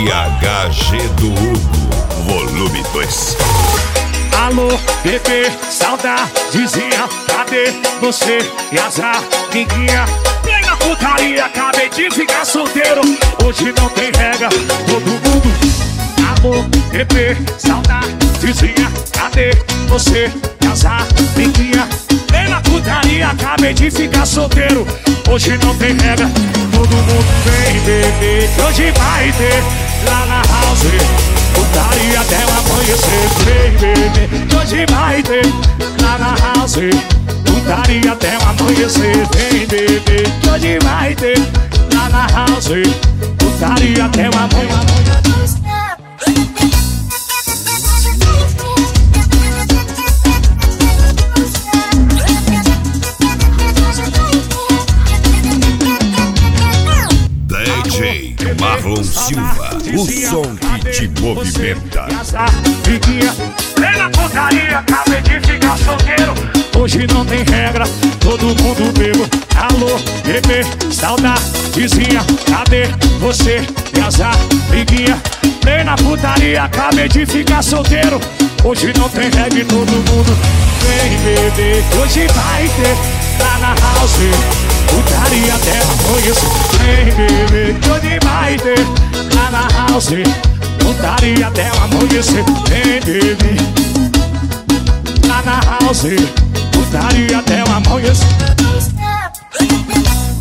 THG do Hugo, volume 2. Alô, bebê, saudadezinha, cadê você e as amiguinhas? Vem na putaria, acabei de ficar solteiro, hoje não tem regra, todo mundo. Alô, bebê, saudadezinha, cadê você e as amiguinhas? Vem na putaria, acabei de ficar solteiro, hoje não tem regra, todo mundo. Vem beber, que hoje vai ter lá na house. Putaria até o amanhecer, vem beber, que hoje vai ter lá na house. Putaria até o amanhecer, vem beber, que hoje vai ter lá na house. Putaria até o amanhecer. DJ Marlon Silva, o som que te movimenta. Vem na putaria, acabei de ficar solteiro, hoje não tem regra, todo mundo bebo. Alô, bebê, saudadezinha, cadê você e as amiguinhas? Vem na putaria, acabei de ficar solteiro, hoje não tem regra, todo mundo. Vem beber, hoje vai ter lá na house. Putaria até amanhecer, vem beber, que hoje vai ter lá na house. Putaria até amanhecer, vem beber lá na house. Putaria até amanhecer.